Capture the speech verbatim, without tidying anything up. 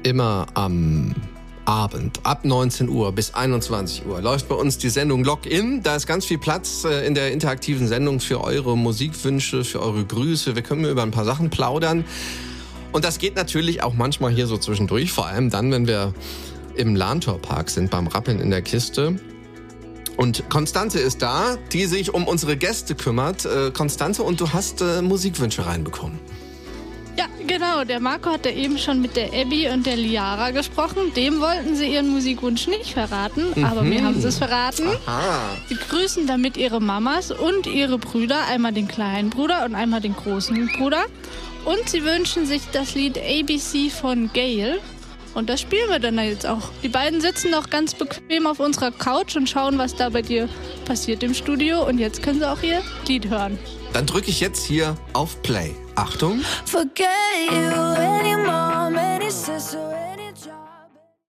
Immer am Abend, ab neunzehn Uhr bis einundzwanzig Uhr, läuft bei uns die Sendung Login. Da ist ganz viel Platz äh, in der interaktiven Sendung für eure Musikwünsche, für eure Grüße. Wir können über ein paar Sachen plaudern. Und das geht natürlich auch manchmal hier so zwischendurch, vor allem dann, wenn wir im Lahntor-Park sind, beim Rappeln in der Kiste. Und Konstanze ist da, die sich um unsere Gäste kümmert. Äh, Konstanze, und du hast äh, Musikwünsche reinbekommen. Ja, genau. Der Marco hat ja eben schon mit der Abby und der Liara gesprochen. Dem wollten sie ihren Musikwunsch nicht verraten, mhm. aber mir haben sie es verraten. Aha. Sie grüßen damit ihre Mamas und ihre Brüder, einmal den kleinen Bruder und einmal den großen Bruder. Und sie wünschen sich das Lied A B C von Gayle. Und das spielen wir dann jetzt auch. Die beiden sitzen noch ganz bequem auf unserer Couch und schauen, was da bei dir passiert im Studio. Und jetzt können sie auch ihr Lied hören. Dann drücke ich jetzt hier auf Play. Achtung. Forget you, any mom, any sister.